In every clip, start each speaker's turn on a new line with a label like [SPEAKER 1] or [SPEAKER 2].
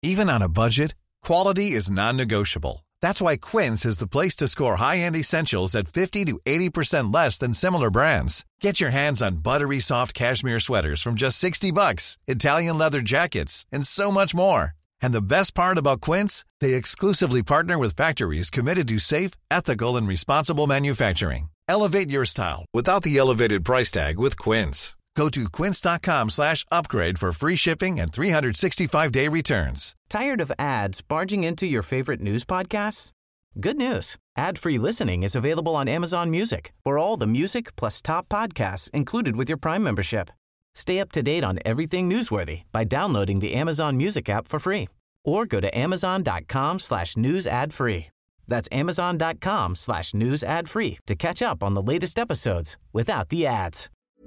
[SPEAKER 1] Even on a budget, quality is non-negotiable. That's why Quince is the place to score high-end essentials at 50 to 80% less than similar brands. Get your hands on buttery soft cashmere sweaters from just $60, Italian leather jackets, and so much more. And the best part about Quince, they exclusively partner with factories committed to safe, ethical, and responsible manufacturing. Elevate your style without the elevated price tag with Quince. Go to quince.com/upgrade for free shipping and 365-day returns.
[SPEAKER 2] Tired of ads barging into your favorite news podcasts? Good news. Ad-free listening is available on Amazon Music for all the music plus top podcasts included with your Prime membership. Stay up to date on everything newsworthy by downloading the Amazon Music app for free or go to amazon.com/news ad free. That's amazon.com/news ad free to catch up on the latest episodes without the ads.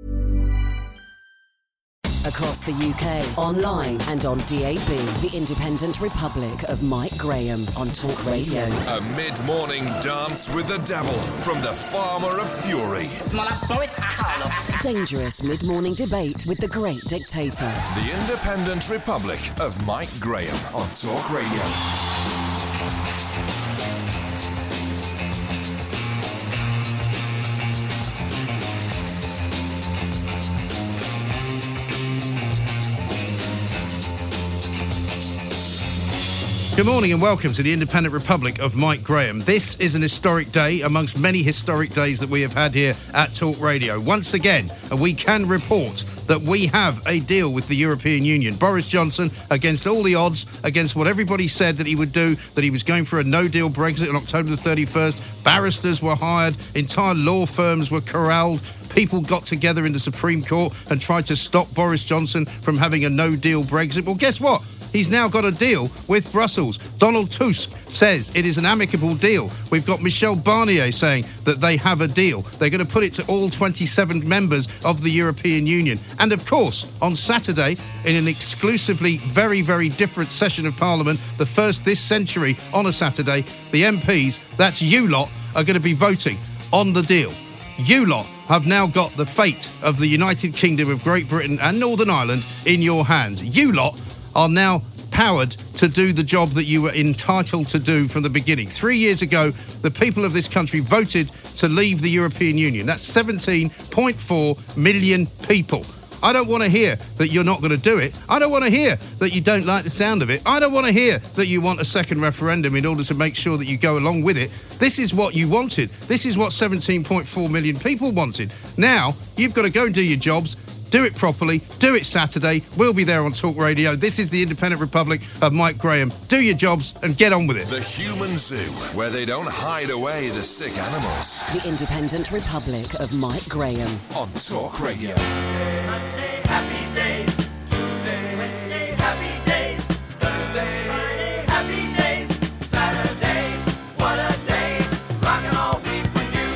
[SPEAKER 3] Across the UK, online and on DAB, the Independent Republic of Mike Graham on Talk Radio.
[SPEAKER 4] A mid-morning dance with the devil from the Farmer of Fury.
[SPEAKER 3] Dangerous mid-morning debate with the Great Dictator.
[SPEAKER 4] The Independent Republic of Mike Graham on Talk Radio.
[SPEAKER 5] Good morning and welcome to the Independent Republic of Mike Graham. This is an historic day amongst many historic days that we have had here at Talk Radio. Once again, we can report that we have a deal with the European Union. Boris Johnson, against all the odds, against what everybody said that he would do, that he was going for a no-deal Brexit on October the 31st. Barristers were hired, entire law firms were corralled. People got together in the Supreme Court and tried to stop Boris Johnson from having a no-deal Brexit. Well, guess what? He's now got a deal with Brussels. Donald Tusk says it is an amicable deal. We've got Michel Barnier saying that they have a deal. They're going to put it to all 27 members of the European Union. And of course, on Saturday, in an exclusively very, very different session of Parliament, the first this century on a Saturday, the MPs, that's you lot, are going to be voting on the deal. You lot have now got the fate of the United Kingdom of Great Britain and Northern Ireland in your hands. You lot are now powered to do the job that you were entitled to do from the beginning. 3 years ago, the people of this country voted to leave the European Union. That's 17.4 million people. I don't want to hear that you're not going to do it. I don't want to hear that you don't like the sound of it. I don't want to hear that you want a second referendum in order to make sure that you go along with it. This is what you wanted. This is what 17.4 million people wanted. Now, you've got to go and do your jobs. Do it properly. Do it Saturday. We'll be there on Talk Radio. This is the Independent Republic of Mike Graham. Do your jobs and get on with it.
[SPEAKER 4] The Human Zoo, where they don't hide away the sick animals.
[SPEAKER 3] The Independent Republic of Mike Graham
[SPEAKER 4] on Talk Radio.
[SPEAKER 6] Monday, happy days. Tuesday, Wednesday, happy days. Thursday, Friday, happy days. Saturday, what a day. Rockin' all week with you.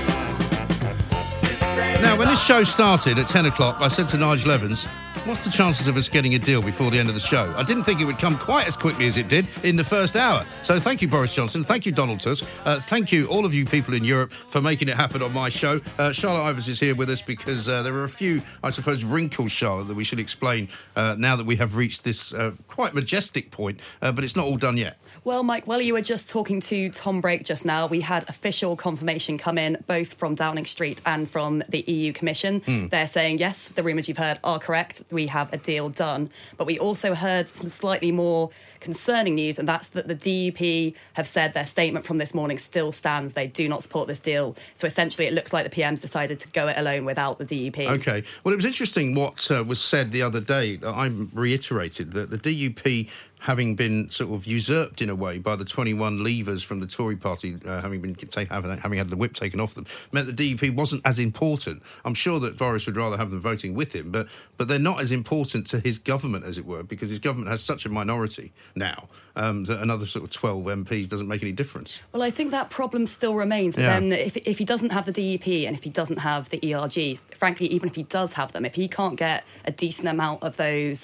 [SPEAKER 5] Now, when this show started at 10 o'clock, I said to Nigel Evans, what's the chances of us getting a deal before the end of the show? I didn't think it would come quite as quickly as it did in the first hour. So thank you, Boris Johnson. Thank you, Donald Tusk. Thank you, all of you people in Europe, for making it happen on my show. Charlotte Ivers is here with us because there are a few, I suppose, wrinkles, Charlotte, that we should explain now that we have reached this quite majestic point, but it's not all done yet.
[SPEAKER 7] Well, Mike, while you were just talking to Tom Brake just now, we had official confirmation come in, both from Downing Street and from the EU Commission. They're saying, yes, the rumours you've heard are correct. We have a deal done. But we also heard some slightly more concerning news, and that's that the DUP have said their statement from this morning still stands. They do not support this deal. So essentially, it looks like the PM's decided to go it alone without the DUP.
[SPEAKER 5] OK. Well, it was interesting what was said the other day. I reiterated that the DUP, having been sort of usurped in a way by the 21 leavers from the Tory party, having had the whip taken off them, meant the DUP wasn't as important. I'm sure that Boris would rather have them voting with him, but they're not as important to his government, as it were, because his government has such a minority now that another sort of 12 MPs doesn't make any difference.
[SPEAKER 7] Well, I think that problem still remains. But then if he doesn't have the DUP and if he doesn't have the ERG, frankly, even if he does have them, if he can't get a decent amount of those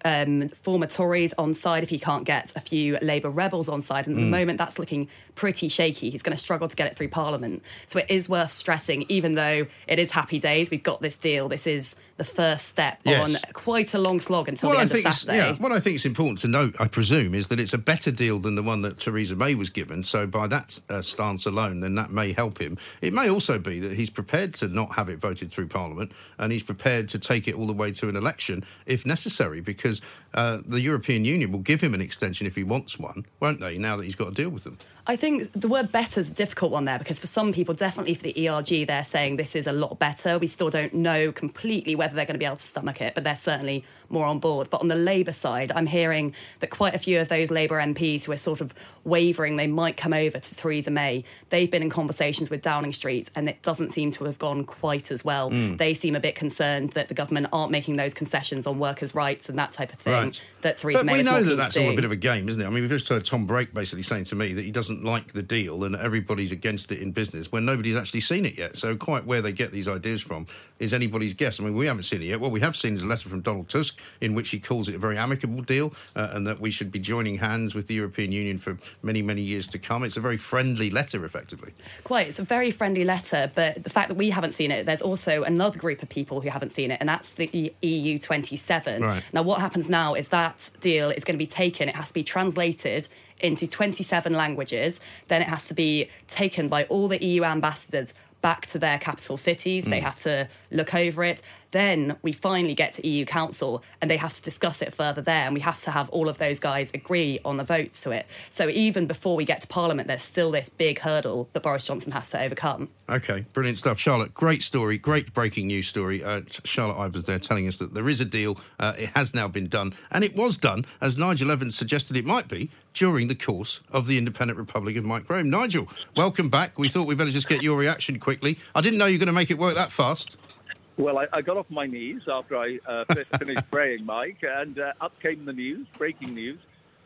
[SPEAKER 7] former Tories on side, if he can't get a few Labour rebels on side. And at the moment, that's looking pretty shaky. He's going to struggle to get it through Parliament. So it is worth stressing, even though it is happy days, we've got this deal. This is the first step on quite a long slog until the end of Saturday.
[SPEAKER 5] What I think is important to note, I presume, is that it's a better deal than the one that Theresa May was given. So by that stance alone, then that may help him. It may also be that he's prepared to not have it voted through Parliament, and he's prepared to take it all the way to an election if necessary, because the European Union will give him an extension if he wants one, won't they, now that he's got to deal with them?
[SPEAKER 7] I think the word better is a difficult one there, because for some people, definitely for the ERG, they're saying this is a lot better. We still don't know completely whether they're going to be able to stomach it, but they're certainly more on board. But on the Labour side, I'm hearing that quite a few of those Labour MPs who are sort of wavering they might come over to Theresa May, they've been in conversations with Downing Street, and it doesn't seem to have gone quite as well. They seem a bit concerned that the government aren't making those concessions on workers' rights and that type of thing that Theresa May was
[SPEAKER 5] But we know
[SPEAKER 7] wanting
[SPEAKER 5] that that's
[SPEAKER 7] to do.
[SPEAKER 5] all a bit of a game, isn't it? I mean, we've just heard Tom Brake basically saying to me that he doesn't like the deal and everybody's against it in business when nobody's actually seen it yet. So quite where they get these ideas from is anybody's guess. I mean, we haven't seen it yet. What we have seen is a letter from Donald Tusk in which he calls it a very amicable deal and that we should be joining hands with the European Union for many, many years to come. It's a very friendly letter, effectively.
[SPEAKER 7] Quite. It's a very friendly letter, but the fact that we haven't seen it, there's also another group of people who haven't seen it, and that's the EU 27.
[SPEAKER 5] Right.
[SPEAKER 7] Now, what happens now is that deal is going to be taken, it has to be translated into 27 languages, then it has to be taken by all the EU ambassadors back to their capital cities. They have to look over it. Then we finally get to EU Council and they have to discuss it further there, and we have to have all of those guys agree on the votes to it. So even before we get to Parliament, there's still this big hurdle that Boris Johnson has to overcome.
[SPEAKER 5] OK, brilliant stuff. Charlotte, great story, great breaking news story. Charlotte Ivers there telling us that there is a deal. It has now been done, and it was done, as Nigel Evans suggested it might be, during the course of the Independent Republic of Mike Graham. Nigel, welcome back. We thought we'd better just get your reaction quickly. I didn't know you were going to make it work that fast.
[SPEAKER 8] Well, I got off my knees after I finished praying, Mike, and up came the news, breaking news,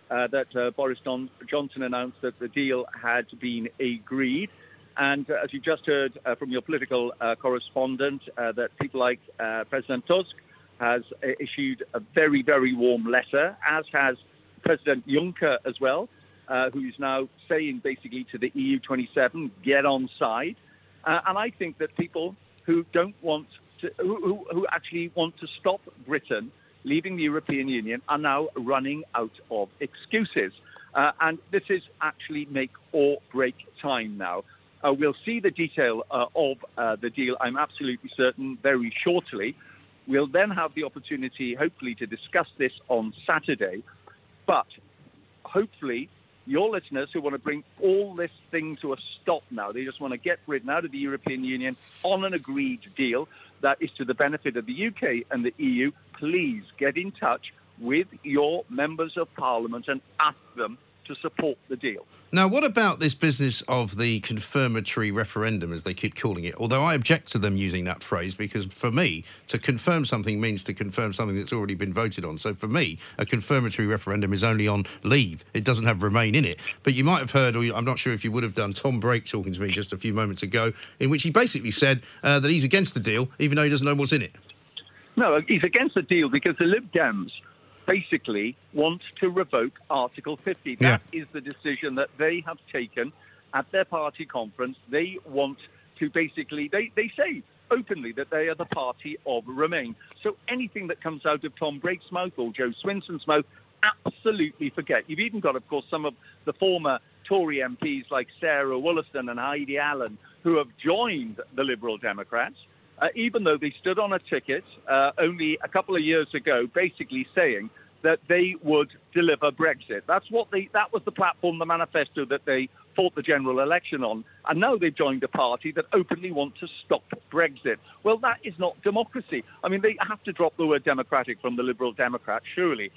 [SPEAKER 8] that Boris Johnson announced that the deal had been agreed. And as you just heard from your political correspondent, that people like President Tusk has issued a very, very warm letter, as has President Juncker as well, who is now saying basically to the EU 27, get on side. And I think that people who don't want to, who actually want to stop Britain leaving the European Union are now running out of excuses. And this is actually make or break time now. We'll see the detail of the deal, I'm absolutely certain, very shortly. We'll then have the opportunity, hopefully, to discuss this on Saturday. But hopefully, your listeners who want to bring all this thing to a stop now, they just want to get Britain out of the European Union on an agreed deal that is to the benefit of the UK and the EU, please get in touch with your members of Parliament and ask them to support the deal.
[SPEAKER 5] Now, what about this business of the confirmatory referendum, as they keep calling it? Although I object to them using that phrase, because for me, to confirm something means to confirm something that's already been voted on. So for me, a confirmatory referendum is only on leave. It doesn't have remain in it. But you might have heard, or I'm not sure if you would have done, Tom Brake talking to me just a few moments ago, in which he basically said that he's against the deal, even though he doesn't know what's in it.
[SPEAKER 8] No, he's against the deal because the Lib Dems basically want to revoke Article 50. That is the decision that they have taken at their party conference. They want to basically, they say openly that they are the party of Remain. So anything that comes out of Tom Brake's mouth or Joe Swinson's mouth, absolutely forget. You've even got, of course, some of the former Tory MPs like Sarah Wollaston and Heidi Allen who have joined the Liberal Democrats. Even though they stood on a ticket only a couple of years ago, basically saying that they would deliver Brexit. That was the platform, the manifesto that they fought the general election on. And now they've joined a party that openly want to stop Brexit. Well, that is not democracy. I mean, they have to drop the word democratic from the Liberal Democrats, surely,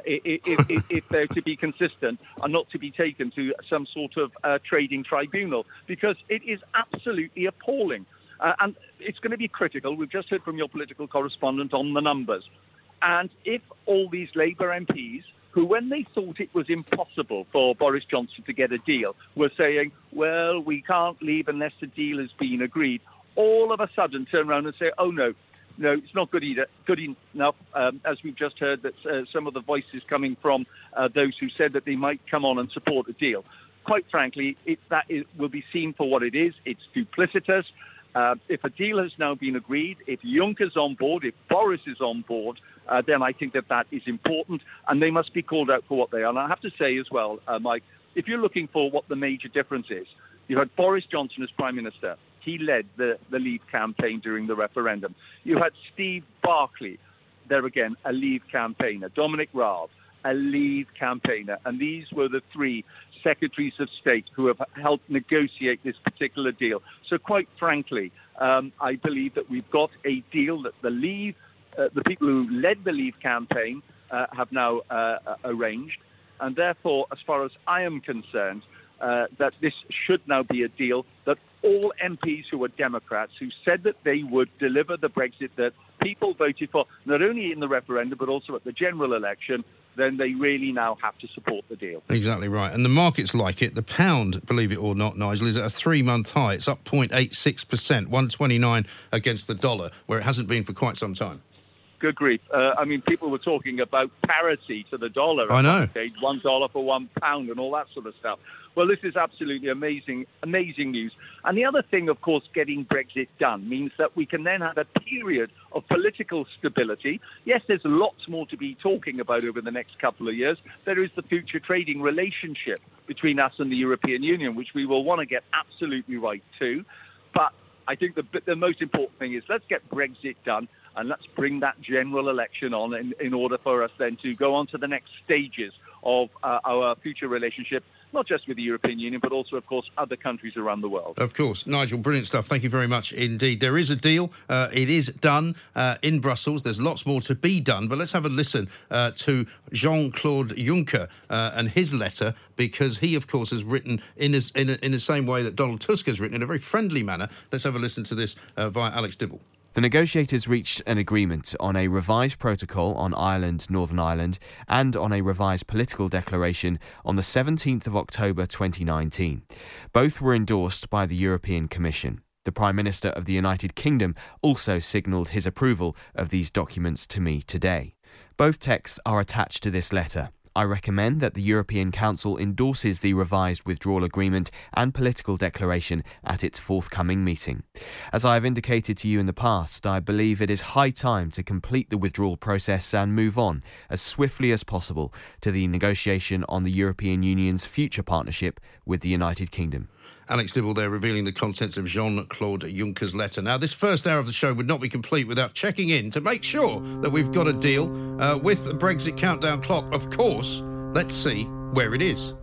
[SPEAKER 8] if they're to be consistent and not to be taken to some sort of trading tribunal, because it is absolutely appalling. And it's going to be critical. We've just heard from your political correspondent on the numbers. And if all these Labour MPs, who when they thought it was impossible for Boris Johnson to get a deal, were saying, well, we can't leave unless the deal has been agreed, all of a sudden turn around and say, oh, no, no, it's not good enough. As we've just heard, that some of the voices coming from those who said that they might come on and support the deal. Quite frankly, will be seen for what it is. It's duplicitous. If a deal has now been agreed, if Juncker's on board, if Boris is on board, then I think that is important, and they must be called out for what they are. And I have to say as well, Mike, if you're looking for what the major difference is, you had Boris Johnson as Prime Minister. He led the Leave campaign during the referendum. You had Steve Barclay, there again, a Leave campaigner. Dominic Raab, a Leave campaigner. And these were the three secretaries of state who have helped negotiate this particular deal. So quite frankly, I believe that we've got a deal that the Leave, the people who led the Leave campaign have now arranged. And therefore, as far as I am concerned, that this should now be a deal that all MPs who are Democrats, who said that they would deliver the Brexit that people voted for, not only in the referendum, but also at the general election, then they really now have to support the deal.
[SPEAKER 5] Exactly right. And the markets like it. The pound, believe it or not, Nigel, is at a 3-month high. It's up 0.86%, 129 against the dollar, where it hasn't been for quite some time.
[SPEAKER 8] Good grief. I mean, people were talking about parity to the dollar.
[SPEAKER 5] I know.
[SPEAKER 8] $1 for £1 and all that sort of stuff. Well, this is absolutely amazing news. And the other thing, of course, getting Brexit done means that we can then have a period of political stability. Yes, there's lots more to be talking about over the next couple of years. There is the future trading relationship between us and the European Union, which we will want to get absolutely right too. But I think the most important thing is let's get Brexit done. And let's bring that general election on in order for us then to go on to the next stages of our future relationship, not just with the European Union, but also, of course, other countries around the world.
[SPEAKER 5] Of course. Nigel, brilliant stuff. Thank you very much indeed. There is a deal. It is done in Brussels. There's lots more to be done. But let's have a listen to Jean-Claude Juncker and his letter, because he, of course, has written in the same way that Donald Tusk has written, in a very friendly manner. Let's have a listen to this via Alex Dibble.
[SPEAKER 9] The negotiators reached an agreement on a revised protocol on Ireland, Northern Ireland, and on a revised political declaration on the 17th of October 2019. Both were endorsed by the European Commission. The Prime Minister of the United Kingdom also signalled his approval of these documents to me today. Both texts are attached to this letter. I recommend that the European Council endorses the revised withdrawal agreement and political declaration at its forthcoming meeting. As I have indicated to you in the past, I believe it is high time to complete the withdrawal process and move on as swiftly as possible to the negotiation on the European Union's future partnership with the United Kingdom.
[SPEAKER 5] Alex Dibble there revealing the contents of Jean-Claude Juncker's letter. Now, this first hour of the show would not be complete without checking in to make sure that we've got a deal with the Brexit countdown clock. Of course, let's see where it is.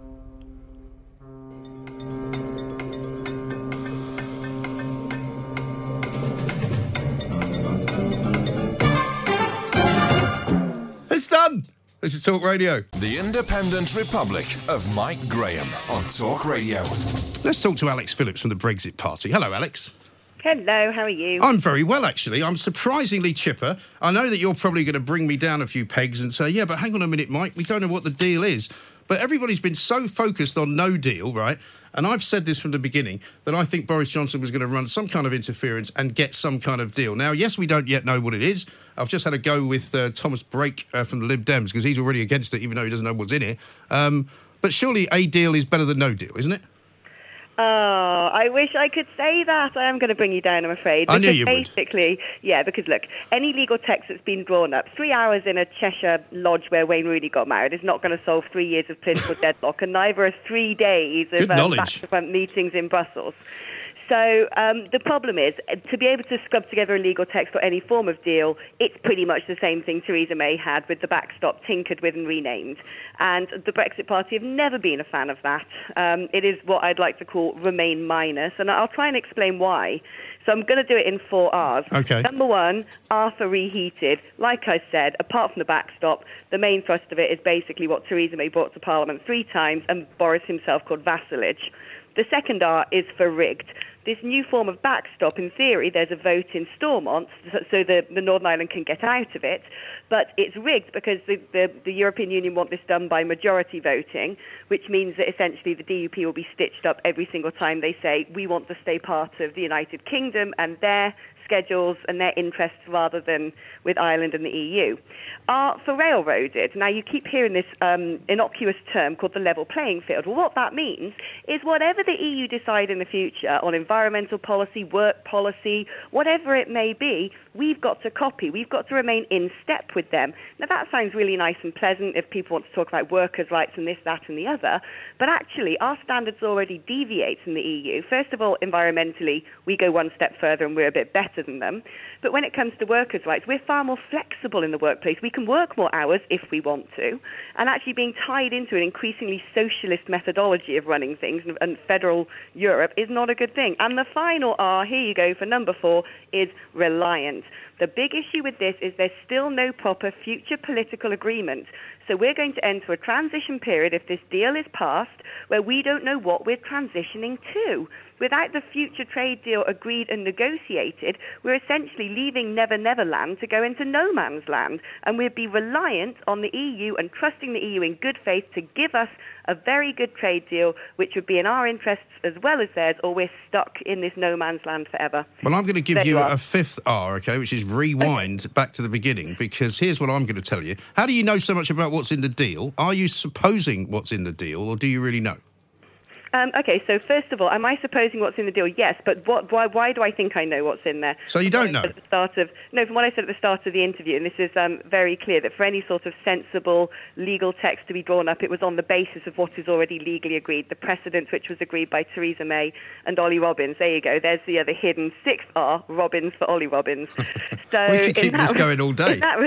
[SPEAKER 5] It's done! This is Talk Radio.
[SPEAKER 4] The Independent Republic of Mike Graham on Talk Radio.
[SPEAKER 5] Let's talk to Alex Phillips from the Brexit Party. Hello, Alex.
[SPEAKER 10] Hello, how are you?
[SPEAKER 5] I'm very well, actually. I'm surprisingly chipper. I know that you're probably going to bring me down a few pegs and say, yeah, but hang on a minute, Mike, we don't know what the deal is. But everybody's been so focused on no deal, right? And I've said this from the beginning, that I think Boris Johnson was going to run some kind of interference and get some kind of deal. Now, yes, we don't yet know what it is. I've just had a go with Thomas Brake from the Lib Dems, because he's already against it, even though he doesn't know what's in it. But surely a deal is better than no deal, isn't it?
[SPEAKER 10] Oh, I wish I could say that. I am going to bring you down, I'm afraid.
[SPEAKER 5] I knew you would.
[SPEAKER 10] Basically, yeah, because look, any legal text that's been drawn up, 3 hours in a Cheshire lodge where Wayne Rooney got married is not going to solve 3 years of political deadlock, and neither are 3 days of back-to-front meetings in Brussels. So the problem is, to be able to scrub together a legal text for any form of deal, it's pretty much the same thing Theresa May had with the backstop tinkered with and renamed. And the Brexit Party have never been a fan of that. It is what I'd like to call Remain minus, and I'll try and explain why. So I'm going to do it in 4 R's.
[SPEAKER 5] Okay.
[SPEAKER 10] Number one, Arthur reheated. Like I said, apart from the backstop, the main thrust of it is basically what Theresa May brought to Parliament 3 times and Boris himself called vassalage. The second R is for rigged. This new form of backstop, in theory, there's a vote in Stormont, so the Northern Ireland can get out of it, but it's rigged because the European Union want this done by majority voting, which means that essentially the DUP will be stitched up every single time they say, we want to stay part of the United Kingdom, and their schedules and their interests rather than with Ireland and the EU, are for railroaded. Now, you keep hearing this innocuous term called the level playing field. Well, what that means is whatever the EU decide in the future on environmental policy, work policy, whatever it may be, we've got to copy. We've got to remain in step with them. Now, that sounds really nice and pleasant if people want to talk about workers' rights and this, that, and the other. But actually, our standards already deviate from the EU. First of all, environmentally, we go one step further and we're a bit better than them. But when it comes to workers' rights, we're far more flexible in the workplace. We can work more hours if we want to. And actually being tied into an increasingly socialist methodology of running things and federal Europe is not a good thing. And the final R, here you go, for number 4, is reliant. The big issue with this is there's still no proper future political agreement. So we're going to enter a transition period if this deal is passed where we don't know what we're transitioning to. Without the future trade deal agreed and negotiated, we're essentially leaving Never Never Land to go into no man's land. And we'd be reliant on the EU and trusting the EU in good faith to give us a very good trade deal, which would be in our interests as well as theirs, or we're stuck in this no man's land forever.
[SPEAKER 5] Well, I'm going to give you a 5th R, okay, which is rewind back to the beginning, because here's what I'm going to tell you. How do you know so much about what's in the deal? Are you supposing what's in the deal, or do you really know?
[SPEAKER 10] Okay, so first of all, am I supposing what's in the deal? Yes, but why do I think I know what's in there?
[SPEAKER 5] So you don't know?
[SPEAKER 10] From what I said at the start of the interview, and this is very clear, that for any sort of sensible legal text to be drawn up, it was on the basis of what is already legally agreed, the precedent which was agreed by Theresa May and Ollie Robbins. There you go. There's the other hidden 6th R, Robbins for Ollie Robbins. So
[SPEAKER 5] we could keep this going all day.
[SPEAKER 10] In that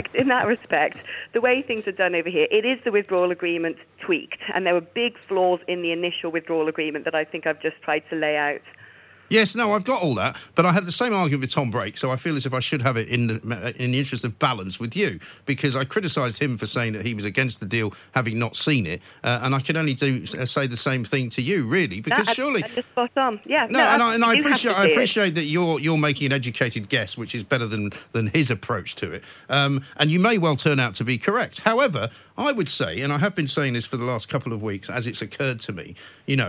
[SPEAKER 10] respect, the way things are done over here, it is the withdrawal agreement tweaked, and there were big flaws in the initial withdrawal agreement that I think I've just tried to lay out.
[SPEAKER 5] Yes, no, I've got all that, but I had the same argument with Tom Brake, so I feel as if I should have it in the interest of balance with you, because I criticised him for saying that he was against the deal, having not seen it, and I can only say the same thing to you, really, because surely...
[SPEAKER 10] That's just spot on, yeah.
[SPEAKER 5] I appreciate that you're making an educated guess, which is better than his approach to it, and you may well turn out to be correct. However, I would say, and I have been saying this for the last couple of weeks as it's occurred to me,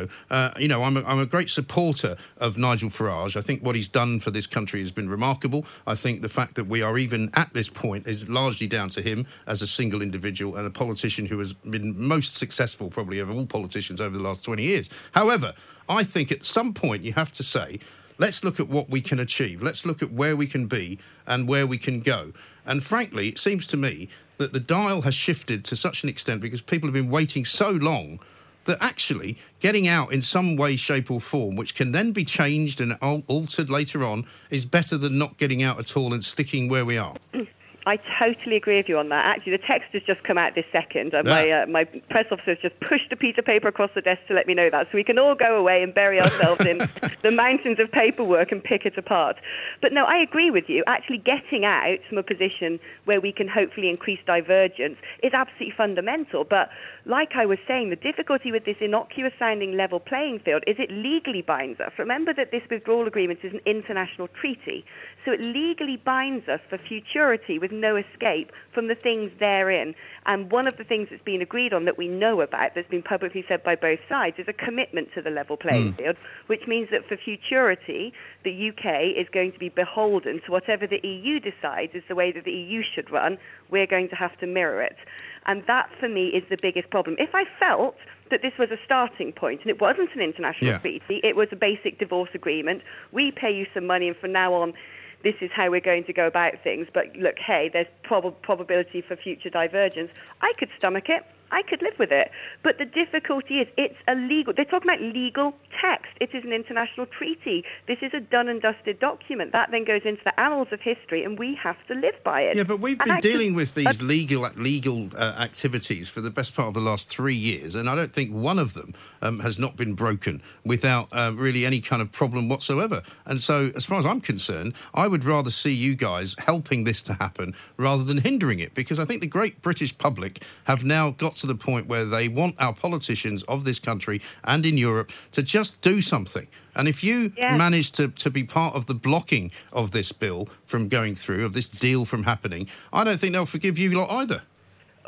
[SPEAKER 5] I'm a great supporter of Nigel Farage. I think what he's done for this country has been remarkable. I think the fact that we are even at this point is largely down to him as a single individual and a politician who has been most successful probably of all politicians over the last 20 years. However, I think at some point you have to say, let's look at what we can achieve. Let's look at where we can be and where we can go. And frankly, it seems to me that the dial has shifted to such an extent because people have been waiting so long that actually getting out in some way, shape or form, which can then be changed and altered later on, is better than not getting out at all and sticking where we are.
[SPEAKER 10] I totally agree with you on that. Actually, the text has just come out this second. My press officer has just pushed a piece of paper across the desk to let me know that, so we can all go away and bury ourselves in the mountains of paperwork and pick it apart. But no, I agree with you. Actually, getting out from a position where we can hopefully increase divergence is absolutely fundamental. But like I was saying, the difficulty with this innocuous-sounding level playing field is it legally binds us. Remember that this withdrawal agreement is an international treaty, so it legally binds us for futurity with no escape from the things therein. And one of the things that's been agreed on that we know about, that's been publicly said by both sides, is a commitment to the level playing field, which means that for futurity, the UK is going to be beholden to whatever the EU decides is the way that the EU should run. We're going to have to mirror it. And that, for me, is the biggest problem. If I felt that this was a starting point, and it wasn't an international treaty, it was a basic divorce agreement, we pay you some money, and from now on, this is how we're going to go about things. But look, hey, there's probability for future divergence. I could stomach it. I could live with it. But the difficulty is it's illegal. They're talking about legal text. It is an international treaty. This is a done and dusted document. That then goes into the annals of history, and we have to live by it.
[SPEAKER 5] Yeah, but we've been dealing with these legal activities for the best part of the last 3 years, and I don't think one of them has not been broken without really any kind of problem whatsoever. And so, as far as I'm concerned, I would rather see you guys helping this to happen rather than hindering it, because I think the great British public have now got to the point where they want our politicians of this country and in Europe to just do something. And if you manage to be part of the blocking of this bill from going through, of this deal from happening, I don't think they'll forgive you lot either.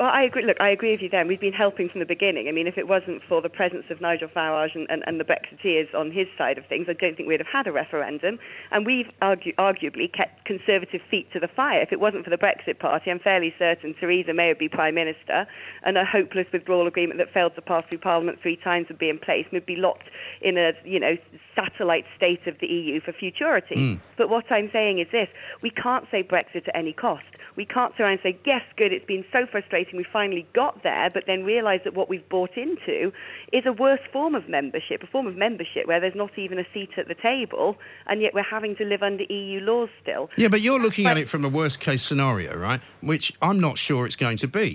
[SPEAKER 10] Well, I agree. Look, I agree with you there. We've been helping from the beginning. I mean, if it wasn't for the presence of Nigel Farage and the Brexiteers on his side of things, I don't think we'd have had a referendum. And we've arguably kept Conservative feet to the fire. If it wasn't for the Brexit Party, I'm fairly certain Theresa May would be Prime Minister, and a hopeless withdrawal agreement that failed to pass through Parliament 3 times would be in place. We'd be locked in a, satellite state of the EU for futurity. But what I'm saying is this: we can't say Brexit at any cost. We can't sit around and say, yes, good, it's been so frustrating, we finally got there, but then realise that what we've bought into is a worse form of membership, where there's not even a seat at the table, and yet we're having to live under EU laws still.
[SPEAKER 5] Yeah, but you're looking at it from a worst-case scenario, right, which I'm not sure it's going to be.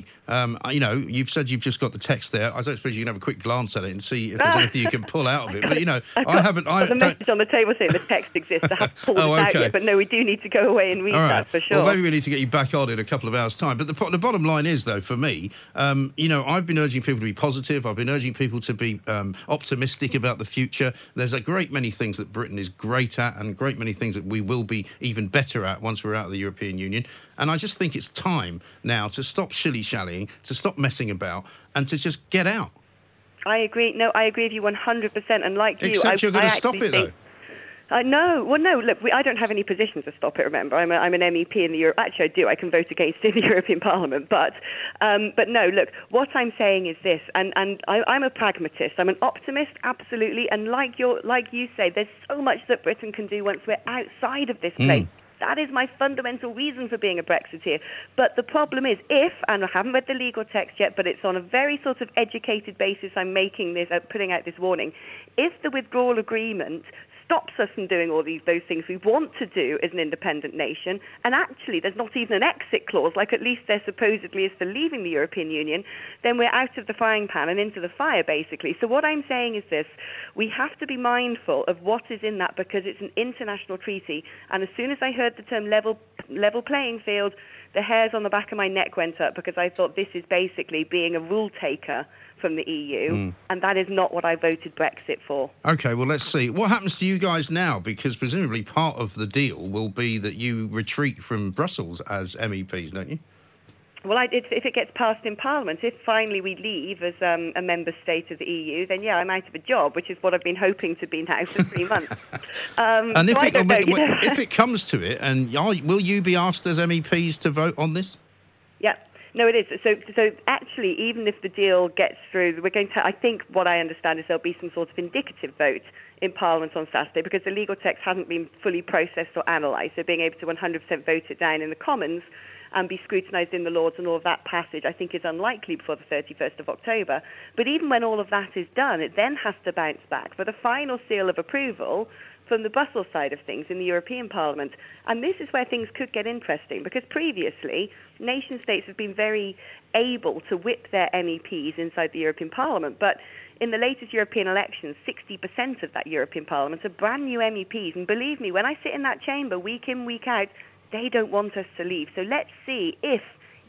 [SPEAKER 5] You've said you've just got the text there. I don't suppose you can have a quick glance at it and see if there's anything you can pull out of it. But, I haven't...
[SPEAKER 10] the message on the table saying the text exists. I haven't pulled it out yet, but no, we do need to go away and read that for sure.
[SPEAKER 5] Well, maybe we need to get you back on in a couple of hours' time. But the bottom line is, though, for me, I've been urging people to be positive. I've been urging people to be optimistic about the future. There's a great many things that Britain is great at, and a great many things that we will be even better at once we're out of the European Union. And I just think it's time now to stop shilly-shallying, to stop messing about, and to just get out. I
[SPEAKER 10] agree. No, I agree with you 100%. And like you,
[SPEAKER 5] except you're going to stop it, though.
[SPEAKER 10] No. Look, I don't have any position to stop it, remember. I'm an MEP in the Europe. Actually, I do. I can vote against in the European Parliament. But no, look, what I'm saying is this, and I'm a pragmatist. I'm an optimist, absolutely. And like you say, there's so much that Britain can do once we're outside of this place. That is my fundamental reason for being a Brexiteer. But the problem is, and I haven't read the legal text yet, but it's on a very sort of educated basis I'm making this, putting out this warning, if the withdrawal agreement stops us from doing all those things we want to do as an independent nation, and actually there's not even an exit clause, like at least there supposedly is for leaving the European Union, then we're out of the frying pan and into the fire, basically. So what I'm saying is this: we have to be mindful of what is in that, because it's an international treaty, and as soon as I heard the term level playing field, the hairs on the back of my neck went up, because I thought this is basically being a rule taker from the EU, and that is not what I voted Brexit for. OK, well, let's see. What happens to you guys now? Because presumably part of the deal will be that you retreat from Brussels as MEPs, don't you? Well, if it gets passed in Parliament, if finally we leave as a member state of the EU, then, yeah, I'm out of a job, which is what I've been hoping to be now for 3 months. And if it comes to it, and will you be asked as MEPs to vote on this? Yeah. No, it is. So actually, even if the deal gets through, I think what I understand is there'll be some sort of indicative vote in Parliament on Saturday, because the legal text hasn't been fully processed or analysed. So being able to 100% vote it down in the Commons and be scrutinised in the Lords and all of that passage, I think is unlikely before the 31st of October. But even when all of that is done, it then has to bounce back for the final seal of approval from the Brussels side of things in the European Parliament. And this is where things could get interesting, because previously nation-states have been very able to whip their MEPs inside the European Parliament. But in the latest European elections, 60% of that European Parliament are brand new MEPs. And believe me, when I sit in that chamber week in, week out, they don't want us to leave. So let's see if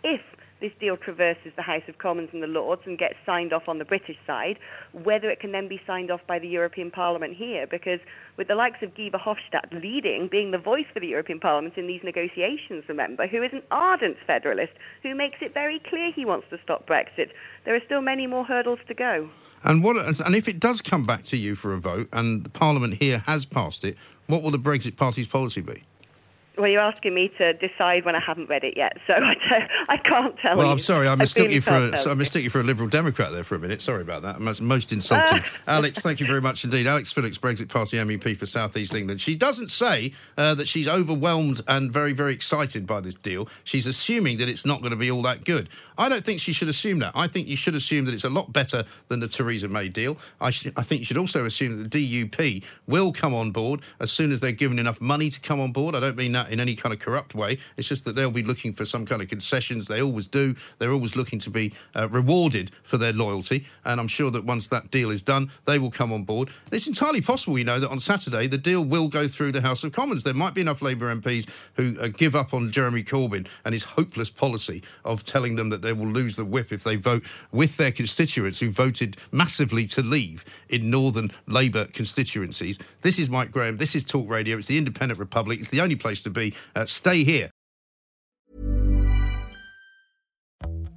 [SPEAKER 10] this deal traverses the House of Commons and the Lords and gets signed off on the British side, whether it can then be signed off by the European Parliament here. Because with the likes of Guy Verhofstadt being the voice for the European Parliament in these negotiations, remember, who is an ardent federalist, who makes it very clear he wants to stop Brexit, there are still many more hurdles to go. And if it does come back to you for a vote and the Parliament here has passed it, what will the Brexit Party's policy be? Well, you're asking me to decide when I haven't read it yet, so I can't tell you. Well, I'm sorry, I mistook you for a Liberal Democrat there for a minute. Sorry about that. I'm most insulting. Alex, thank you very much indeed. Alex Phillips, Brexit Party MEP for South East England. She doesn't say that she's overwhelmed and very, very excited by this deal. She's assuming that it's not going to be all that good. I don't think she should assume that. I think you should assume that it's a lot better than the Theresa May deal. I think you should also assume that the DUP will come on board as soon as they're given enough money to come on board. I don't mean that in any kind of corrupt way. It's just that they'll be looking for some kind of concessions. They always do. They're always looking to be rewarded for their loyalty. And I'm sure that once that deal is done, they will come on board. It's entirely possible, that on Saturday the deal will go through the House of Commons. There might be enough Labour MPs who give up on Jeremy Corbyn and his hopeless policy of telling them that they will lose the whip if they vote with their constituents who voted massively to leave in northern Labour constituencies. This is Mike Graham. This is Talk Radio. It's the Independent Republic. It's the only place to be. Stay here.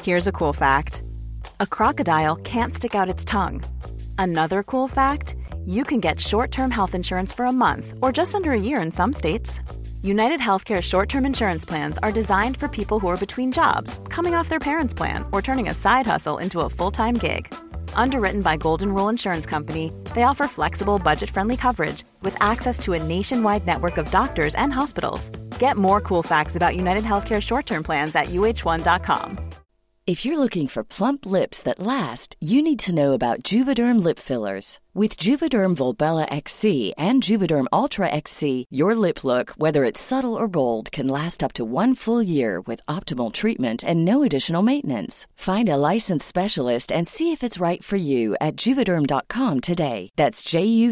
[SPEAKER 11] Here's a cool fact. A crocodile can't stick out its tongue. Another cool fact, you can get short-term health insurance for a month or just under a year in some states. United Healthcare short-term insurance plans are designed for people who are between jobs, coming off their parents' plan, or turning a side hustle into a full-time gig. Underwritten by Golden Rule Insurance Company, they offer flexible, budget-friendly coverage with access to a nationwide network of doctors and hospitals. Get more cool facts about United Healthcare short-term plans at uh1.com.
[SPEAKER 3] If you're looking for plump lips that last, you need to know about Juvederm lip fillers. With Juvederm Volbella XC and Juvederm Ultra XC, your lip look, whether it's subtle or bold, can last up to 1 full year with optimal treatment and no additional maintenance. Find a licensed specialist and see if it's right for you at Juvederm.com today. That's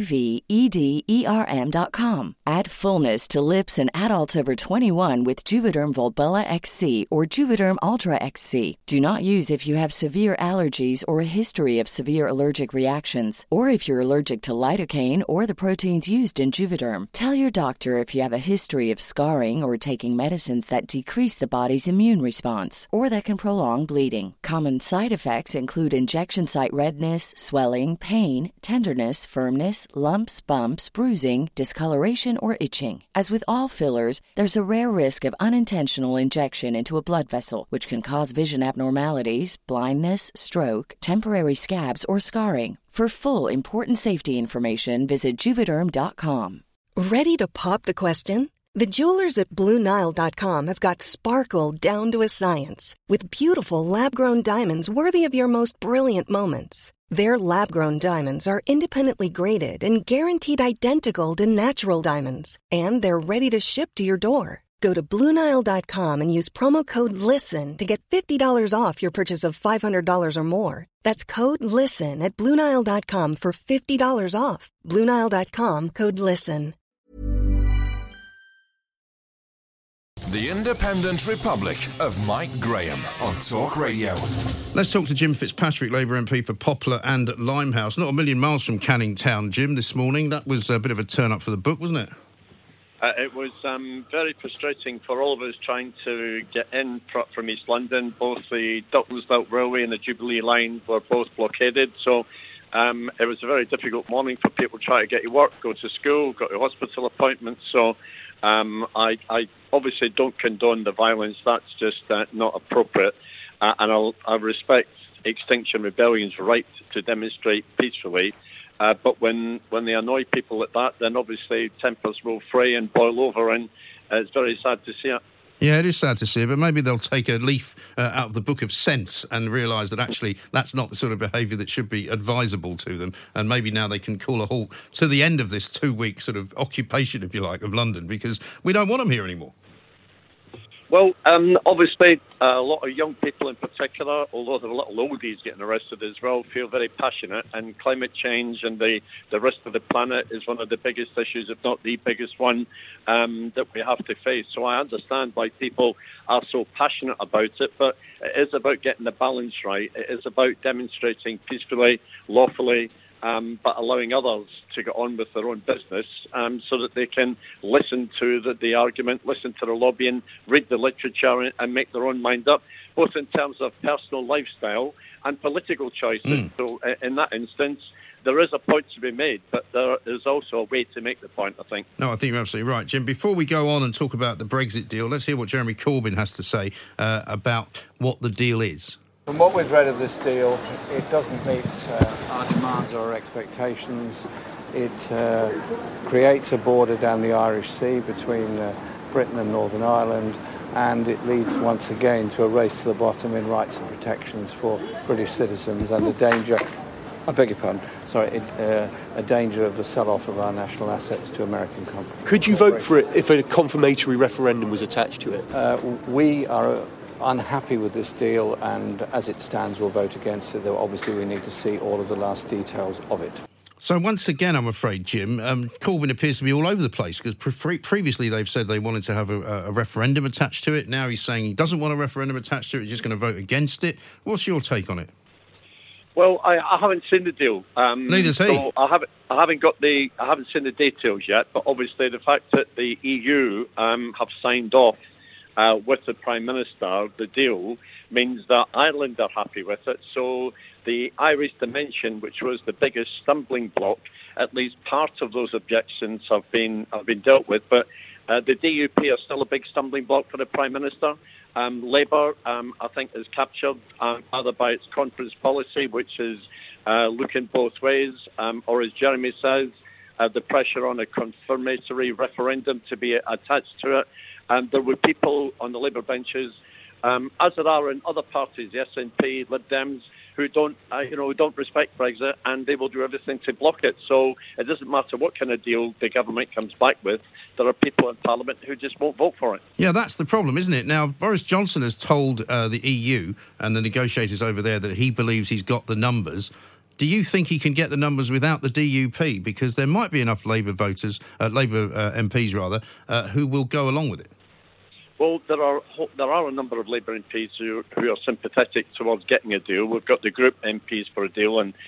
[SPEAKER 3] JUVEDERM.com. Add fullness to lips in adults over 21 with Juvederm Volbella XC or Juvederm Ultra XC. Do not use if you have severe allergies or a history of severe allergic reactions, or if you're allergic to lidocaine or the proteins used in Juvederm. Tell your doctor if you have a history of scarring or taking medicines that decrease the body's immune response or that can prolong bleeding. Common side effects include injection site redness, swelling, pain, tenderness, firmness, lumps, bumps, bruising, discoloration, or itching. As with all fillers, there's a rare risk of unintentional injection into a blood vessel, which can cause vision abnormalities, blindness, stroke, temporary scabs, or scarring. For full, important safety information, visit Juvederm.com.
[SPEAKER 12] Ready to pop the question? The jewelers at BlueNile.com have got sparkle down to a science with beautiful lab-grown diamonds worthy of your most brilliant moments. Their lab-grown diamonds are independently graded and guaranteed identical to natural diamonds, and they're ready to ship to your door. Go to BlueNile.com and use promo code LISTEN to get $50 off your purchase of $500 or more. That's code LISTEN at BlueNile.com for $50 off. BlueNile.com, code LISTEN.
[SPEAKER 4] The Independent Republic of Mike Graham on Talk Radio.
[SPEAKER 5] Let's talk to Jim Fitzpatrick, Labour MP for Poplar and Limehouse. Not a million miles from Canning Town, Jim, this morning. That was a bit of a turn-up for the book, wasn't it?
[SPEAKER 13] It was very frustrating for all of us trying to get in from East London. Both the Docklands Belt Railway and the Jubilee line were both blockaded. So it was a very difficult morning for people trying to get to work, go to school, go to hospital appointments. So I obviously don't condone the violence. That's just not appropriate. And I respect Extinction Rebellion's right to demonstrate peacefully. But when they annoy people like that, then obviously tempers will fray and boil over, and it's very sad to see it.
[SPEAKER 5] Yeah, it is sad to see it, but maybe they'll take a leaf out of the Book of Sense and realise that actually that's not the sort of behaviour that should be advisable to them, and maybe now they can call a halt to the end of this 2-week sort of occupation, if you like, of London, because we don't want them here anymore.
[SPEAKER 13] Well, obviously, a lot of young people in particular, although there are little oldies getting arrested as well, feel very passionate. And climate change and the rest of the planet is one of the biggest issues, if not the biggest one, that we have to face. So I understand why people are so passionate about it, but it is about getting the balance right. It is about demonstrating peacefully, lawfully, but allowing others to get on with their own business so that they can listen to the argument, listen to the lobbying, read the literature and make their own mind up, both in terms of personal lifestyle and political choices. So in that instance, there is a point to be made, but there is also a way to make the point, I think.
[SPEAKER 5] No, I think you're absolutely right, Jim. Before we go on and talk about the Brexit deal, let's hear what Jeremy Corbyn has to say about what the deal is.
[SPEAKER 14] From what we've read of this deal, it doesn't meet our demands or our expectations. It creates a border down the Irish Sea between Britain and Northern Ireland, and it leads once again to a race to the bottom in rights and protections for British citizens and a danger, I beg your pardon, sorry, a danger of the sell-off of our national assets to American companies.
[SPEAKER 15] Could you vote for it if a confirmatory referendum was attached to it?
[SPEAKER 14] We are unhappy with this deal, and as it stands we'll vote against it, though obviously we need to see all of the last details of it.
[SPEAKER 5] So once again, I'm afraid, Jim, Corbyn appears to be all over the place, because previously they've said they wanted to have a referendum attached to it. Now he's saying he doesn't want a referendum attached to it, he's just going to vote against it. What's your take on it?
[SPEAKER 13] Well, I haven't seen the deal.
[SPEAKER 5] Neither's he.
[SPEAKER 13] So I haven't seen the details yet, but obviously the fact that the EU have signed off with the Prime Minister the deal means that Ireland are happy with it. So the Irish dimension, which was the biggest stumbling block, at least part of those objections have been dealt with. But the DUP are still a big stumbling block for the Prime Minister. Labour, I think, is captured either by its conference policy, which is looking both ways, or as Jeremy says, the pressure on a confirmatory referendum to be attached to it. There were people on the Labour benches, as there are in other parties, the SNP, Lib Dems, who don't respect Brexit, and they will do everything to block it. So it doesn't matter what kind of deal the government comes back with. There are people in Parliament who just won't vote for it.
[SPEAKER 5] Yeah, that's the problem, isn't it? Now, Boris Johnson has told the EU and the negotiators over there that he believes he's got the numbers. Do you think he can get the numbers without the DUP? Because there might be enough Labour voters, Labour MPs rather, who will go along with it.
[SPEAKER 13] Well, there are a number of Labour MPs who are sympathetic towards getting a deal. We've got the group MPs for a deal, and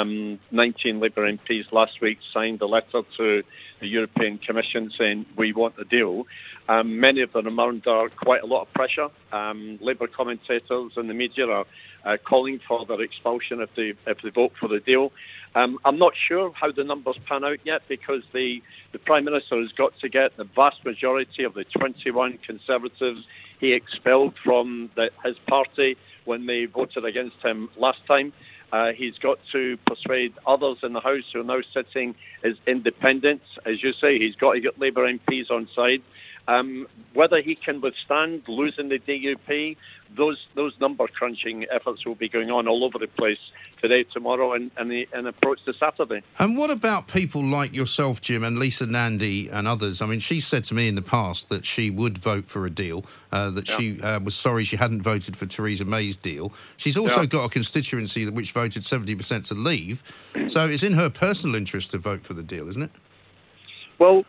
[SPEAKER 13] 19 Labour MPs last week signed a letter to the European Commission saying we want a deal. Many of them are under quite a lot of pressure. Labour commentators and the media are calling for their expulsion if they vote for the deal. I'm not sure how the numbers pan out yet, because the Prime Minister has got to get the vast majority of the 21 Conservatives he expelled from his party when they voted against him last time. He's got to persuade others in the House who are now sitting as independents. As you say, he's got to get Labour MPs on side. Whether he can withstand losing the DUP, those number crunching efforts will be going on all over the place today, tomorrow, and approach to Saturday.
[SPEAKER 5] And what about people like yourself, Jim, and Lisa Nandy and others? I mean, she said to me in the past that she would vote for a deal, she was sorry she hadn't voted for Theresa May's deal. She's also got a constituency which voted 70% to leave, so it's in her personal interest to vote for the deal, isn't it?
[SPEAKER 13] Well,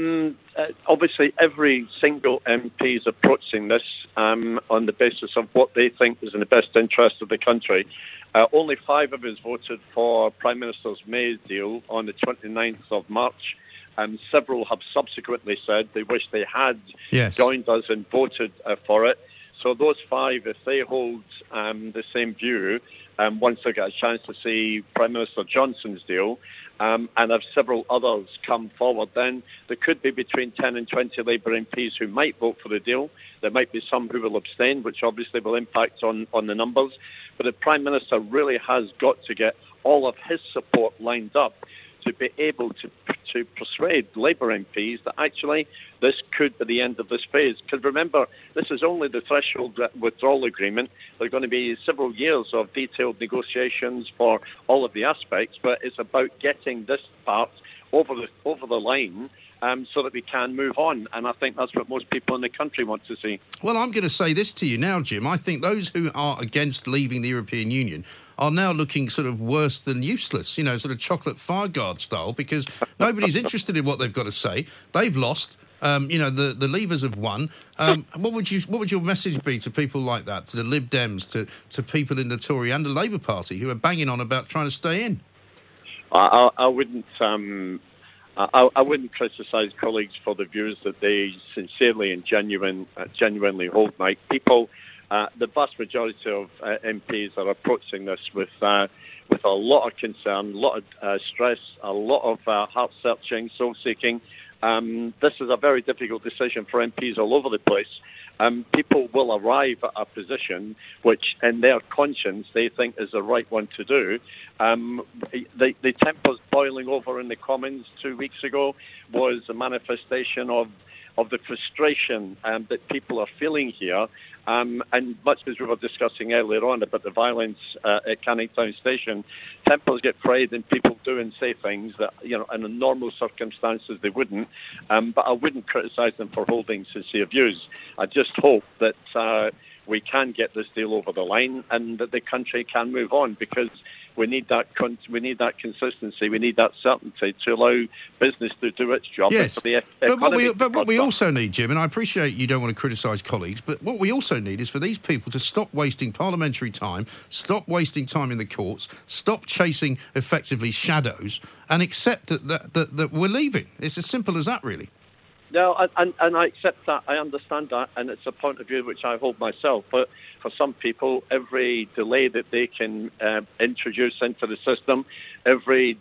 [SPEAKER 13] obviously every single MP is approaching this on the basis of what they think is in the best interest of the country. Only 5 of us voted for Prime Minister May's deal on the 29th of March. Several have subsequently said they wish they had joined us and voted for it. So those 5, if they hold the same view, once they get a chance to see Prime Minister Johnson's deal, and if several others come forward, then there could be between 10 and 20 Labour MPs who might vote for the deal. There might be some who will abstain, which obviously will impact on the numbers. But the Prime Minister really has got to get all of his support lined up to be able to persuade Labour MPs that actually this could be the end of this phase. Because remember, this is only the threshold withdrawal agreement. There are going to be several years of detailed negotiations for all of the aspects, but it's about getting this part over the line so that we can move on. And I think that's what most people in the country want to see.
[SPEAKER 5] Well, I'm going to say this to you now, Jim. I think those who are against leaving the European Union are now looking sort of worse than useless, sort of chocolate fire guard style, because nobody's interested in what they've got to say. They've lost. The Leavers have won. What would your message be to people like that, to the Lib Dems, to people in the Tory and the Labour Party who are banging on about trying to stay in?
[SPEAKER 13] I wouldn't criticise colleagues for the views that they sincerely and genuinely hold, Mike. People. The vast majority of MPs are approaching this with a lot of concern, a lot of stress, a lot of heart-searching, soul-seeking. This is a very difficult decision for MPs all over the place. People will arrive at a position which, in their conscience, they think is the right one to do. The tempers boiling over in the Commons 2 weeks ago was a manifestation of the frustration that people are feeling here. And much as we were discussing earlier on about the violence at Canning Town Station, tempers get frayed and people do and say things that, in normal circumstances they wouldn't. But I wouldn't criticise them for holding sincere views. I just hope that we can get this deal over the line and that the country can move on, because we need that consistency. We need that certainty to allow business to do its job.
[SPEAKER 5] Yes, but what we also need, Jim, and I appreciate you don't want to criticise colleagues, but what we also need is for these people to stop wasting parliamentary time, stop wasting time in the courts, stop chasing effectively shadows, and accept that we're leaving. It's as simple as that, really.
[SPEAKER 13] No, and I accept that. I understand that, and it's a point of view which I hold myself. But for some people, every delay that they can introduce into the system, every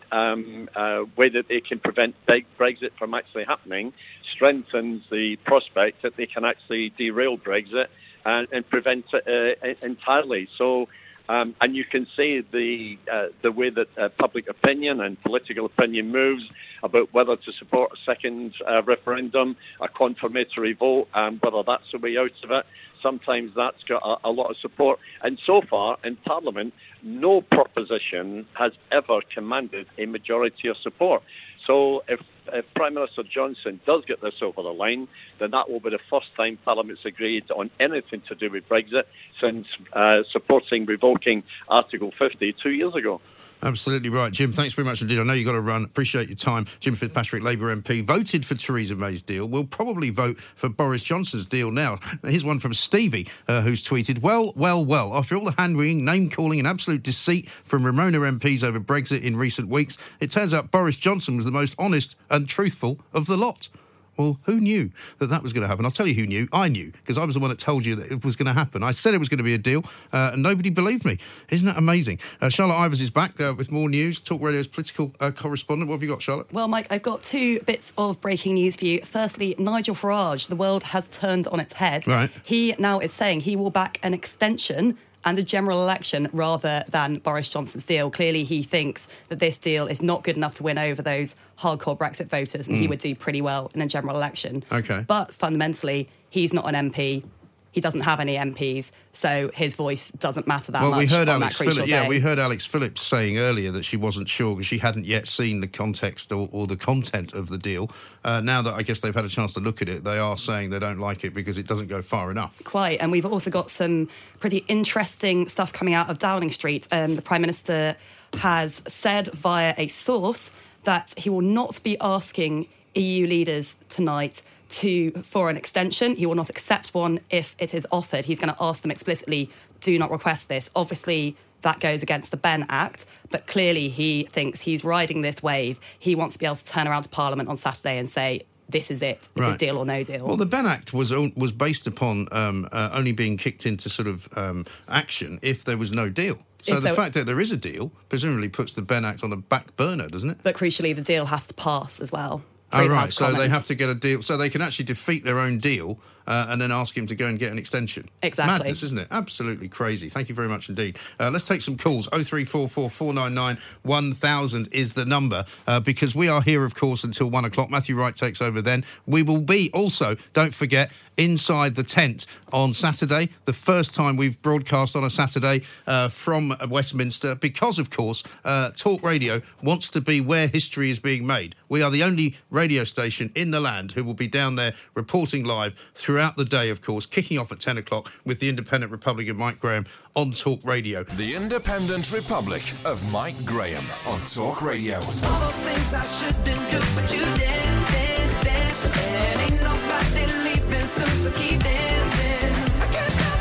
[SPEAKER 13] way that they can prevent Brexit from actually happening, strengthens the prospect that they can actually derail Brexit and prevent it entirely. So. And you can see the way that public opinion and political opinion moves about whether to support a second referendum, a confirmatory vote, and whether that's the way out of it. Sometimes that's got a lot of support. And so far in Parliament, no proposition has ever commanded a majority of support. So if Prime Minister Johnson does get this over the line, then that will be the first time Parliament's agreed on anything to do with Brexit since supporting revoking Article 50 2 years ago.
[SPEAKER 5] Absolutely right. Jim, thanks very much indeed. I know you've got to run. Appreciate your time. Jim Fitzpatrick, Labour MP, voted for Theresa May's deal. Will probably vote for Boris Johnson's deal now. Here's one from Stevie, who's tweeted, well, after all the hand-wringing, name-calling and absolute deceit from Ramona MPs over Brexit in recent weeks, it turns out Boris Johnson was the most honest and truthful of the lot. Well, who knew that was going to happen? I'll tell you who knew. I knew, because I was the one that told you that it was going to happen. I said it was going to be a deal, and nobody believed me. Isn't that amazing? Charlotte Ivers is back with more news. Talk Radio's political correspondent. What have you got, Charlotte?
[SPEAKER 7] Well, Mike, I've got two bits of breaking news for you. Firstly, Nigel Farage. The world has turned on its head.
[SPEAKER 5] Right.
[SPEAKER 7] He now is saying he will back an extension and a general election rather than Boris Johnson's deal. Clearly, he thinks that this deal is not good enough to win over those hardcore Brexit voters, and he would do pretty well in a general election.
[SPEAKER 5] Okay.
[SPEAKER 7] But fundamentally, he's not an MP. He doesn't have any MPs, so his voice doesn't matter that much.
[SPEAKER 5] Well, we heard
[SPEAKER 7] on
[SPEAKER 5] Alex
[SPEAKER 7] that crucial
[SPEAKER 5] Phillips.
[SPEAKER 7] day.
[SPEAKER 5] Yeah, we heard Alex Phillips saying earlier that she wasn't sure because she hadn't yet seen the context or the content of the deal. Now that I guess they've had a chance to look at it, they are saying they don't like it because it doesn't go far enough.
[SPEAKER 7] Quite, and we've also got some pretty interesting stuff coming out of Downing Street. The Prime Minister has said via a source that he will not be asking EU leaders tonight for an extension. He will not accept one if it is offered. He's going to ask them explicitly, do not request this. Obviously, that goes against the Benn Act, but clearly he thinks he's riding this wave. He wants to be able to turn around to Parliament on Saturday and say, this is it. This is deal or no deal.
[SPEAKER 5] Well, the Benn Act was based upon only being kicked into sort of action if there was no deal. So the fact that there is a deal presumably puts the Benn Act on the back burner, doesn't it?
[SPEAKER 7] But crucially, the deal has to pass as well.
[SPEAKER 5] Oh, right, so they have to get a deal. So they can actually defeat their own deal and then ask him to go and get an extension.
[SPEAKER 7] Exactly.
[SPEAKER 5] Madness, isn't it? Absolutely crazy. Thank you very much indeed. Let's take some calls. 0344 499 1000 is the number, because we are here, of course, until 1 o'clock. Matthew Wright takes over then. We will be also, don't forget, inside the tent on Saturday, the first time we've broadcast on a Saturday from Westminster, because, of course, Talk Radio wants to be where history is being made. We are the only radio station in the land who will be down there reporting live throughout the day, of course, kicking off at 10 o'clock with the Independent Republic of Mike Graham on Talk Radio.
[SPEAKER 4] The Independent Republic of Mike Graham on Talk Radio.
[SPEAKER 6] All those things I shouldn't do, but you dance, and ain't nobody leaving soon, so keep dancing. I can't stop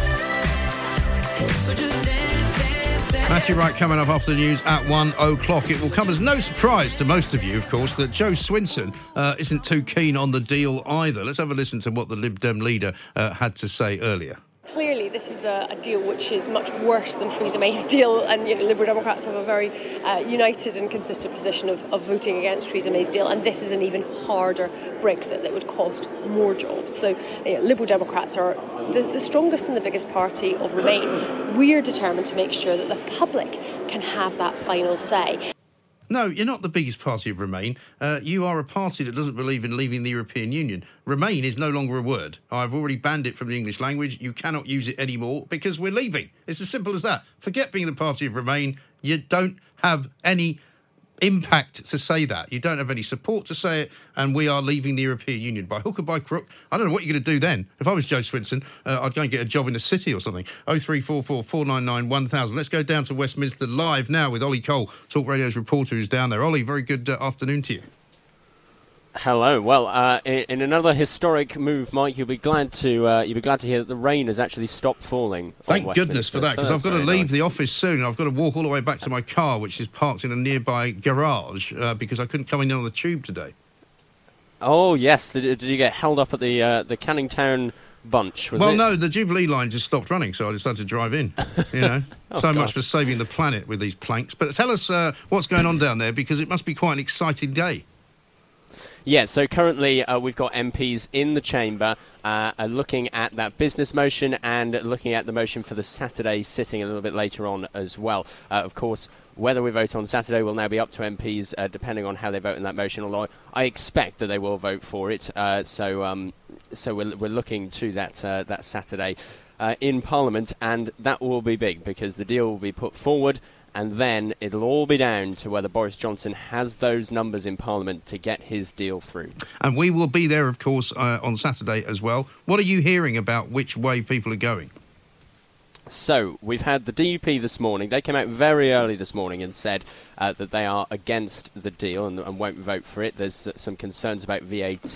[SPEAKER 6] the feeling, so just dance.
[SPEAKER 5] Matthew Wright coming up after the news at 1 o'clock. It will come as no surprise to most of you, of course, that Jo Swinson isn't too keen on the deal either. Let's have a listen to what the Lib Dem leader had to say earlier.
[SPEAKER 16] Clearly, this is a deal which is much worse than Theresa May's deal, and Liberal Democrats have a very united and consistent position of voting against Theresa May's deal, and this is an even harder Brexit that would cost more jobs. So Liberal Democrats are the strongest and the biggest party of Remain. We're determined to make sure that the public can have that final say.
[SPEAKER 5] No, you're not the biggest party of Remain. You are a party that doesn't believe in leaving the European Union. Remain is no longer a word. I've already banned it from the English language. You cannot use it anymore because we're leaving. It's as simple as that. Forget being the party of Remain. You don't have any impact to say that. You don't have any support to say it, and we are leaving the European Union by hook or by crook. I don't know what you're going to do then. If I was Jo Swinson, I'd go and get a job in the city or something. 0344 499 1000. Let's go down to Westminster live now with Ollie Cole, Talk Radio's reporter who's down there. Ollie, very good afternoon to you.
[SPEAKER 17] Hello. Well, in another historic move, Mike, you'll be glad to hear that the rain has actually stopped falling.
[SPEAKER 5] Thank goodness for that, because I've got to leave the office soon, and I've got to walk all the way back to my car, which is parked in a nearby garage, because I couldn't come in on the tube today.
[SPEAKER 17] Oh, yes. Did you get held up at the Canning Town bunch?
[SPEAKER 5] No, the Jubilee line just stopped running, so I decided to drive in. You know,
[SPEAKER 17] God.
[SPEAKER 5] much for saving the planet with these planks. But tell us what's going on down there, because it must be quite an exciting day.
[SPEAKER 17] Yeah, so currently we've got MPs in the chamber looking at that business motion and looking at the motion for the Saturday sitting a little bit later on as well. Of course, whether we vote on Saturday will now be up to MPs depending on how they vote in that motion, although I expect that they will vote for it. So we're looking to that Saturday in Parliament, and that will be big because the deal will be put forward. And then it'll all be down to whether Boris Johnson has those numbers in Parliament to get his deal through.
[SPEAKER 5] And we will be there, of course, on Saturday as well. What are you hearing about which way people are going?
[SPEAKER 17] So, we've had the DUP this morning. They came out very early this morning and said that they are against the deal and won't vote for it. There's some concerns about VAT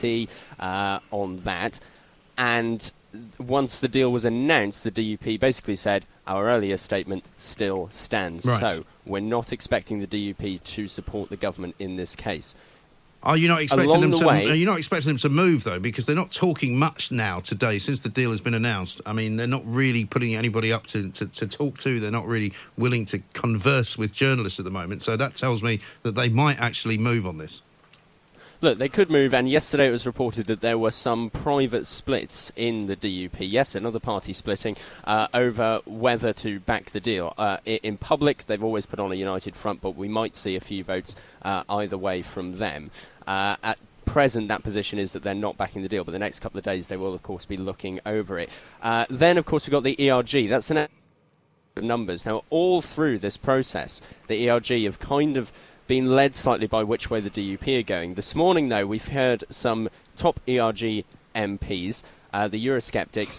[SPEAKER 17] on that. And once the deal was announced, the DUP basically said, our earlier statement still stands.
[SPEAKER 5] Right.
[SPEAKER 17] So we're not expecting the DUP to support the government in this case.
[SPEAKER 5] Are you not expecting them to move, though? Because they're not talking much now today since the deal has been announced. I mean, they're not really putting anybody up to talk to. They're not really willing to converse with journalists at the moment. So that tells me that they might actually move on this.
[SPEAKER 17] Look, they could move, and yesterday it was reported that there were some private splits in the DUP. Yes, another party splitting over whether to back the deal. In public, they've always put on a united front, but we might see a few votes either way from them. At present, that position is that they're not backing the deal, but the next couple of days they will, of course, be looking over it. Then, of course, we've got the ERG. That's the numbers. Now, all through this process, the ERG have kind of been led slightly by which way the DUP are going. This morning, though, we've heard some top ERG MPs, the Eurosceptics,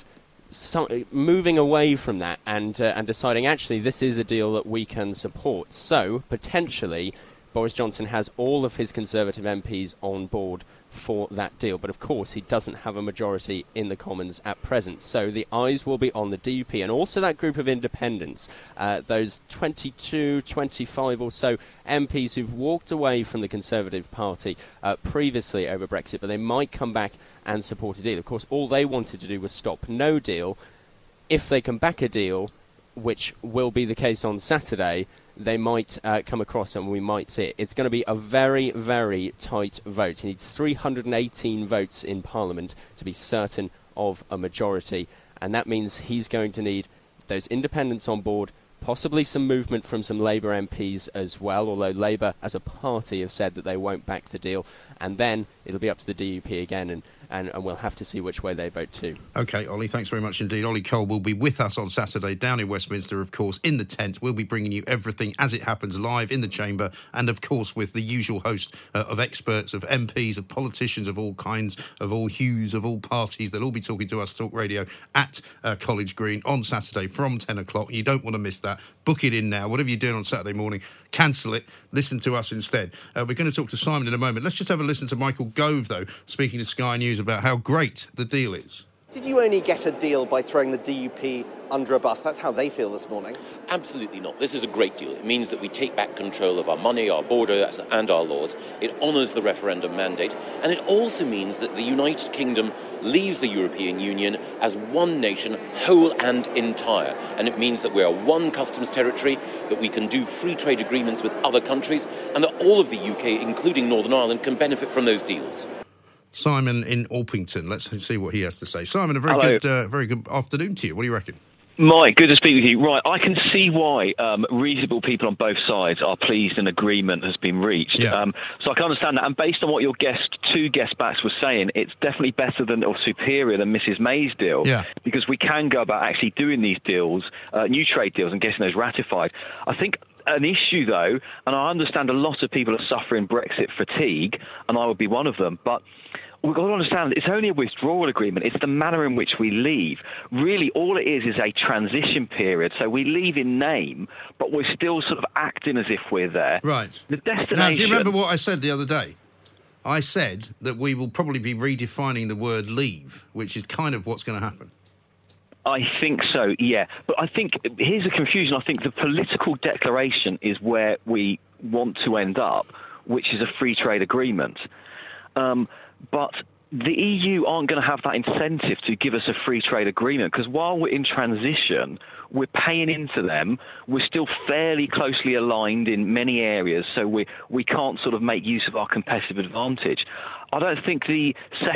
[SPEAKER 17] moving away from that and deciding, actually, this is a deal that we can support. So, potentially, Boris Johnson has all of his Conservative MPs on board for that deal. But, of course, he doesn't have a majority in the Commons at present. So the eyes will be on the DUP and also that group of independents, those 22, 25 or so MPs who've walked away from the Conservative Party previously over Brexit, but they might come back and support a deal. Of course, all they wanted to do was stop no deal. If they can back a deal, which will be the case on Saturday, they might come across and we might see it. It's going to be a very, very tight vote. He needs 318 votes in Parliament to be certain of a majority, and that means he's going to need those independents on board, possibly some movement from some Labour MPs as well, although Labour as a party have said that they won't back the deal, and then it'll be up to the DUP again, and we'll have to see which way they vote too.
[SPEAKER 5] OK, Ollie, thanks very much indeed. Ollie Cole will be with us on Saturday down in Westminster, of course, in the tent. We'll be bringing you everything as it happens live in the chamber, and of course with the usual host of experts, of MPs, of politicians of all kinds, of all hues, of all parties. They'll all be talking to us, Talk Radio, at College Green on Saturday from 10 o'clock. You don't want to miss that. Book it in now. Whatever you're doing on Saturday morning, cancel it. Listen to us instead. We're going to talk to Simon in a moment. Let's just have a listen to Michael Gove, though, speaking to Sky News about how great the deal is.
[SPEAKER 18] Did you only get a deal by throwing the DUP under a bus? That's how they feel this morning.
[SPEAKER 19] Absolutely not. This is a great deal. It means that we take back control of our money, our borders, and our laws. It honours the referendum mandate, and it also means that the United Kingdom leaves the European Union as one nation, whole and entire. And it means that we are one customs territory, that we can do free trade agreements with other countries, and that all of the UK, including Northern Ireland, can benefit from those deals.
[SPEAKER 5] Simon in Orpington. Let's see what he has to say. Simon, a very good afternoon to you. What do you reckon?
[SPEAKER 20] Mike, good to speak with you. Right, I can see why reasonable people on both sides are pleased an agreement has been reached.
[SPEAKER 5] Yeah.
[SPEAKER 20] So I can understand that. And based on what your two guest backs were saying, it's definitely better than or superior than Mrs May's deal.
[SPEAKER 5] Yeah.
[SPEAKER 20] Because we can go about actually doing these deals, new trade deals, and getting those ratified. I think an issue, though, and I understand a lot of people are suffering Brexit fatigue, and I would be one of them, but we've got to understand it's only a withdrawal agreement. It's the manner in which we leave. Really, all it is a transition period. So we leave in name, but we're still sort of acting as if we're there.
[SPEAKER 5] Right.
[SPEAKER 20] The destination...
[SPEAKER 5] Now, do you remember what I said the other day? I said that we will probably be redefining the word leave, which is kind of what's going to happen.
[SPEAKER 20] I think so, yeah. But I think, here's the confusion. I think the political declaration is where we want to end up, which is a free trade agreement. but the EU aren't going to have that incentive to give us a free trade agreement, because while we're in transition, we're paying into them. We're still fairly closely aligned in many areas, so we can't sort of make use of our competitive advantage. I don't think the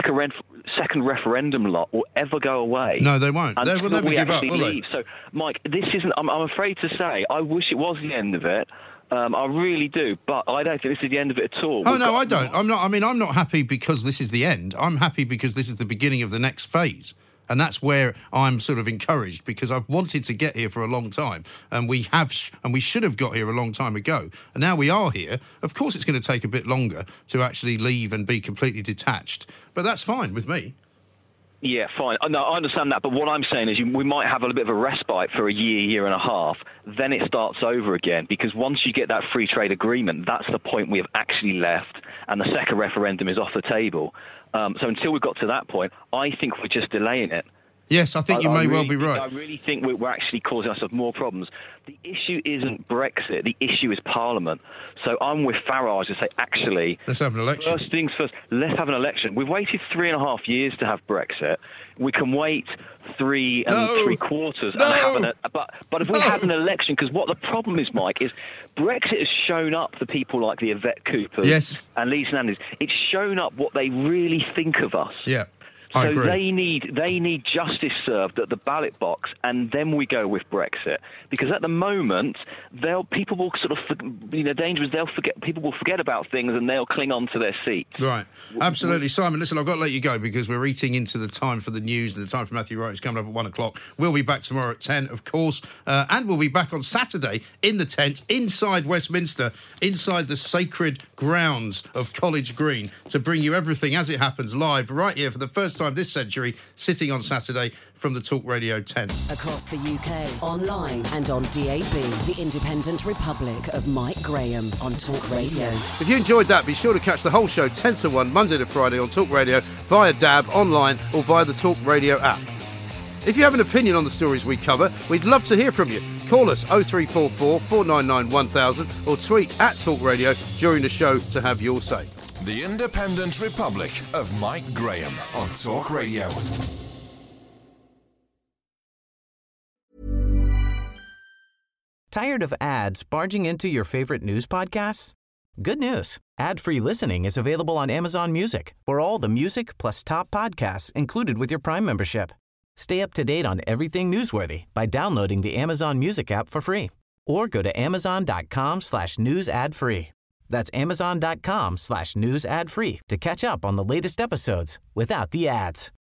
[SPEAKER 20] second referendum lot will ever go away.
[SPEAKER 5] No, they won't. They will never give up, will they?
[SPEAKER 20] So, Mike, this isn't. I'm afraid to say, I wish it was the end of it. I really do, but I don't think this is the end of it at all.
[SPEAKER 5] Oh, no, I don't. I'm not happy because this is the end. I'm happy because this is the beginning of the next phase. And that's where I'm sort of encouraged, because I've wanted to get here for a long time, and we should have got here a long time ago. And now we are here. Of course, it's going to take a bit longer to actually leave and be completely detached, but that's fine with me.
[SPEAKER 20] Yeah, fine. No, I understand that, but what I'm saying is we might have a little bit of a respite for a year and a half, then it starts over again, because once you get that free trade agreement, that's the point we have actually left, and the second referendum is off the table. So until we've got to that point, I think we're just delaying it.
[SPEAKER 5] Yes, I think you may well be right.
[SPEAKER 20] I really think we're actually causing ourselves more problems. The issue isn't Brexit. The issue is Parliament. So I'm with Farage to say, actually,
[SPEAKER 5] let's have an election.
[SPEAKER 20] First things first, let's have an election. We've waited 3.5 years to have Brexit. We can wait 3 3/4 and have an. But if we have an election, because what the problem is, Mike, is Brexit has shown up the people like the Yvette Coopers and Lisa Nandes. It's shown up what they really think of us.
[SPEAKER 5] Yeah.
[SPEAKER 20] So they need justice served at the ballot box, and then we go with Brexit. Because at the moment, people will sort of, danger is people will forget about things and they'll cling on to their seats.
[SPEAKER 5] Right, absolutely. Simon, listen, I've got to let you go because we're eating into the time for the news, and the time for Matthew Wright is coming up at 1 o'clock. We'll be back tomorrow at 10, of course, and we'll be back on Saturday in the tent inside Westminster, inside the sacred grounds of College Green, to bring you everything as it happens live right here for the first time this century, sitting on Saturday from the Talk Radio tent.
[SPEAKER 21] Across the UK, online and on DAB, the Independent Republic of Mike Graham on Talk Radio.
[SPEAKER 5] If you enjoyed that, be sure to catch the whole show 10 to 1, Monday to Friday on Talk Radio, via DAB, online or via the Talk Radio app. If you have an opinion on the stories we cover, we'd love to hear from you. Call us 0344 499 1000 or tweet at Talk Radio during the show to have your say.
[SPEAKER 4] The Independent Republic of Mike Graham on Talk Radio.
[SPEAKER 2] Tired of ads barging into your favorite news podcasts? Good news. Ad-free listening is available on Amazon Music for all the music plus top podcasts included with your Prime membership. Stay up to date on everything newsworthy by downloading the Amazon Music app for free or go to amazon.com/news ad free. That's amazon.com/news ad free to catch up on the latest episodes without the ads.